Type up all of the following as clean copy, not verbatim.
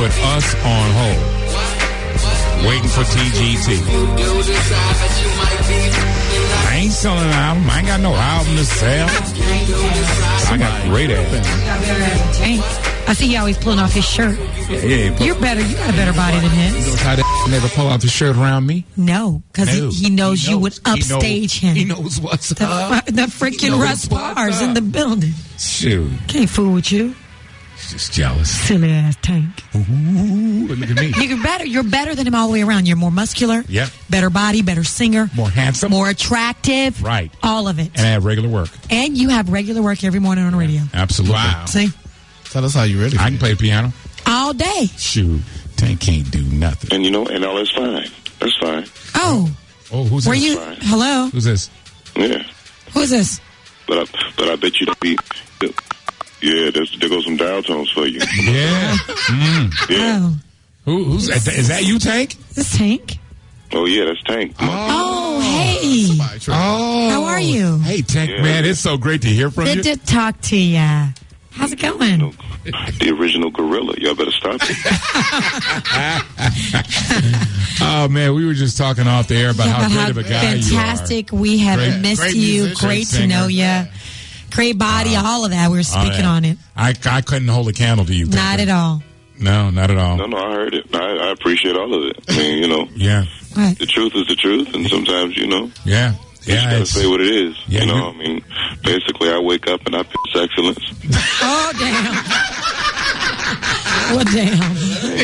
put us on hold. Waiting for TGT. I ain't selling an album. I ain't got no album to sell. I got great albums. Tank. I see you always pulling off his shirt. Yeah, You're better. You got a better body than his. You know how that never pull out the shirt around me? No, because he knows you would upstage him. He knows what's up. The freaking Russ Bars in the building. Shoot. Can't fool with you. Just jealous. Silly ass Tank. Ooh, look at me. You're better than him all the way around. You're more muscular. Yep. Better body, better singer. More handsome. More attractive. Right. All of it. And I have regular work. And you have regular work every morning on the radio. Absolutely. Wow. See? Tell us how you really I can play the piano. All day. Shoot. Tank can't do nothing. And, and all that's fine. That's fine. Oh. Oh, who's Were this? you? Fine. Hello? Who's this? Yeah. Who's this? But I bet you be... Yeah, there goes some dial tones for you. Yeah. Yeah. Oh. Who's is that you, Tank? This Tank? Oh, yeah, that's Tank. Oh, hey. Oh. How are you? Hey, Tank, man, it's so great to hear from you. Good to talk to ya. How's it going? The original gorilla. Y'all better stop it. Oh, man, we were just talking off the air about how great of a guy you are. Fantastic. We have missed you. musician, Great to singer. know you. Great body, all of that. We were speaking on it. I couldn't hold a candle to you. Not at all. No, not at all. No, I heard it. I appreciate all of it. I mean, Yeah. Right. the truth is the truth, and sometimes, Yeah. you just gotta say what it is. Yeah, I mean, basically, I wake up and I piss excellence. Oh, damn. Well, damn.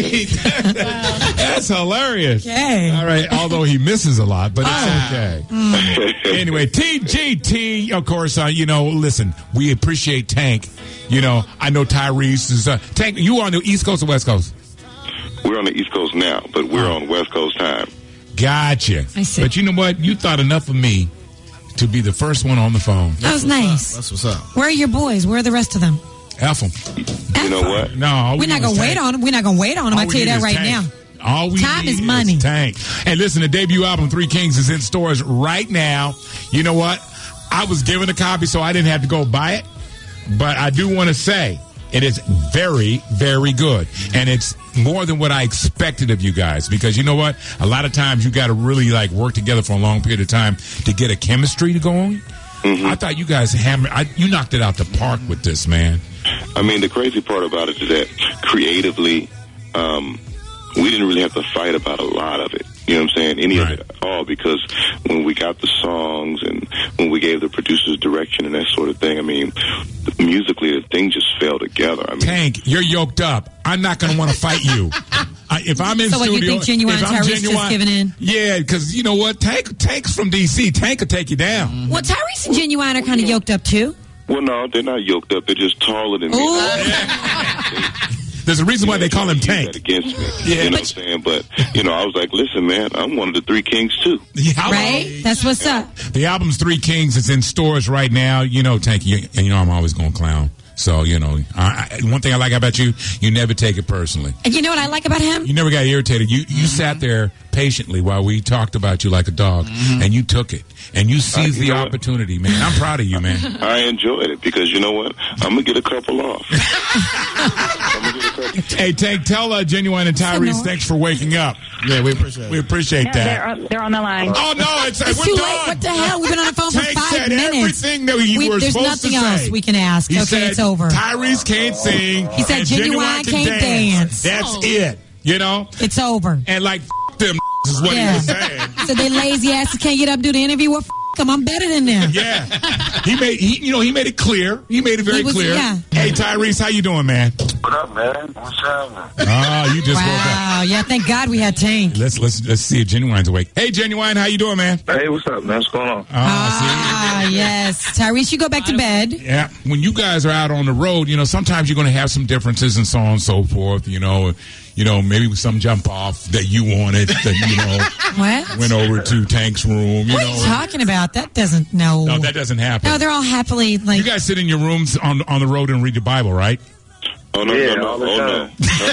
That's hilarious. Okay. All right, although he misses a lot, but it's okay. Anyway, TGT, of course, listen, we appreciate Tank. I know Tyrese is... Tank, you on the East Coast or West Coast? We're on the East Coast now, but we're on West Coast time. Gotcha. I see. But you know what? You thought enough of me to be the first one on the phone. That was nice. That's what's up. Where are your boys? Where are the rest of them? F them. You know what? No, We're not going to wait on them. We're not going to wait on them. I tell you that right now. All we Time need is money. Tank. And listen, the debut album, Three Kings, is in stores right now. You know what? I was given a copy, so I didn't have to go buy it. But I do want to say it is very, very good. And it's more than what I expected of you guys. Because you know what? A lot of times you got to really work together for a long period of time to get a chemistry to go on. Mm-hmm. I thought you guys you knocked it out the park with this, man. I mean, the crazy part about it is that creatively, we didn't really have to fight about a lot of it. You know what I'm saying? Any of it at all, because when we got the songs and when we gave the producers direction and that sort of thing, I mean, musically, the thing just fell together. I mean, Tank, you're yoked up. I'm not going to want to fight you. If I'm in So what, studio, you think Genuine Tyrese just giving in? Yeah, because you know what? Tank's from D.C. Tank will take you down. Mm-hmm. Well, Tyrese and Genuine are kind of yoked up, too. Well, no, they're not yoked up. They're just taller than me. There's a reason why they call him Tank. Against me. Yeah. You know what I'm saying? But, I was like, listen, man, I'm one of the Three Kings, too. Yeah, right? That's what's up. The album's Three Kings. It's in stores right now. Tank, and I'm always going to clown. So, one thing I like about you, you never take it personally. And you know what I like about him? You never got irritated. You sat there patiently while we talked about you like a dog, and you took it. And you seized the opportunity, man. I'm proud of you, man. I enjoyed it because you know what? I'm going to get a couple off. Hey, Tank, tell Genuine and Tyrese thanks for waking up. Yeah, we appreciate it. We appreciate that. They're on the line. Oh, no, It's we're too done. late. What the hell? We've been on the phone for Tank 5 said minutes. everything that we were there's supposed to nothing else say. we can ask. He Okay, said, it's over. Tyrese can't sing. He said and Genuine can't dance. That's it. It's over. And them is what he was saying. So they lazy asses can't get up and do the interview. Well, them. I'm better than them. Yeah. He made it clear. He made it very clear. Yeah. Hey, Tyrese, how you doing, man? What up, man? What's happening? Oh, you just woke up. Wow. Yeah, thank God we had Tank. Let's see if Genuine's awake. Hey, Genuine, how you doing, man? Hey, what's up, man? What's going on? Yes. Tyrese, you go back to bed. Yeah. When you guys are out on the road, sometimes you're going to have some differences and so on and so forth, maybe some jump off that you wanted that, What? went over to Tank's room, What are you talking about? That doesn't, no. No, that doesn't happen. No, they're all happily, You guys sit in your rooms on the road and read the Bible, right? Oh, no, no.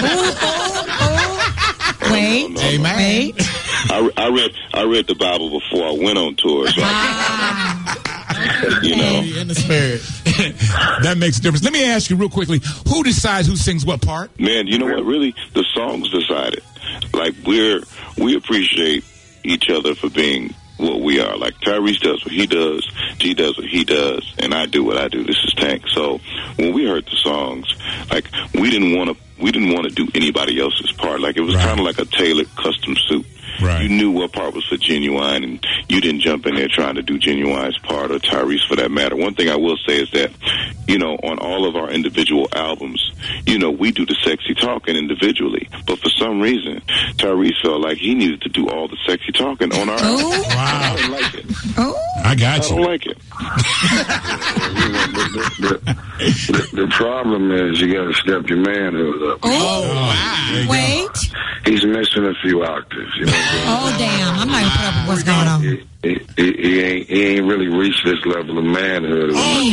Wait. Amen. Wait. I read the Bible before I went on tour, so In the spirit. That makes a difference. Let me ask you real quickly, who decides who sings what part? Man, you know what? Really, the songs decided. Like, we appreciate each other for being what we are. Like, Tyrese does what he does, G does what he does, and I do what I do. This is Tank. So when we heard the songs, like, we didn't want to do anybody else's part. Like, it was kind of like a tailored custom suit. Right. You knew what part was for Genuine, and you didn't jump in there trying to do Genuine's part, or Tyrese for that matter. One thing I will say is that, you know, on all of our individual albums, you know, we do the sexy talking individually. But for some reason, Tyrese felt like he needed to do all the sexy talking on our album. Wow. I don't like it. I got you. I don't like it. The problem is you got to step your manhood up. Wow. Wait. He's missing a few octaves, you know. Oh, damn. I'm not going to put up with what's going on. He ain't really reached this level of manhood.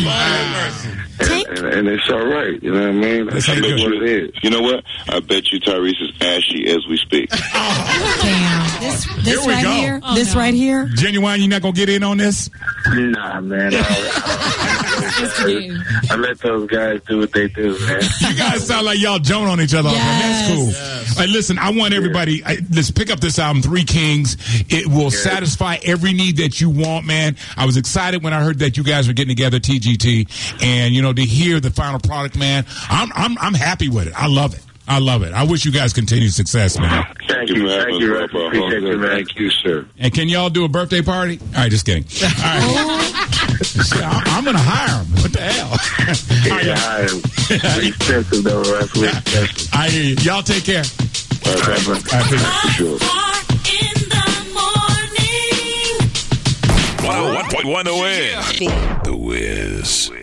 And it's all right, you know what I mean? That's what it is. You know what? I bet you Tyrese is ashy as we speak. Damn. This Here we right go. here. This right here. Genuine, you not going to get in on this? Nah, man. I let those guys do what they do, man. You guys sound like y'all joan on each other. Yes. That's cool. Yes. Hey, listen, I want everybody, let's pick up this album, Three Kings. It will satisfy every need that you want, man. I was excited when I heard that you guys were getting together, TGT, and, you know, to hear the final product, man, I'm happy with it. I love it. I love it. I wish you guys continued success, man. Thank you, Russ. Appreciate you, man. Thank you, sir. And can y'all do a birthday party? All right, just kidding. All right. I'm going to hire him. What the hell? Yeah, hire him. We're expensive, though, Russ. We're expensive. I hear you. Y'all take care. All right, man. I appreciate it. For sure. 101.1 The Wiz.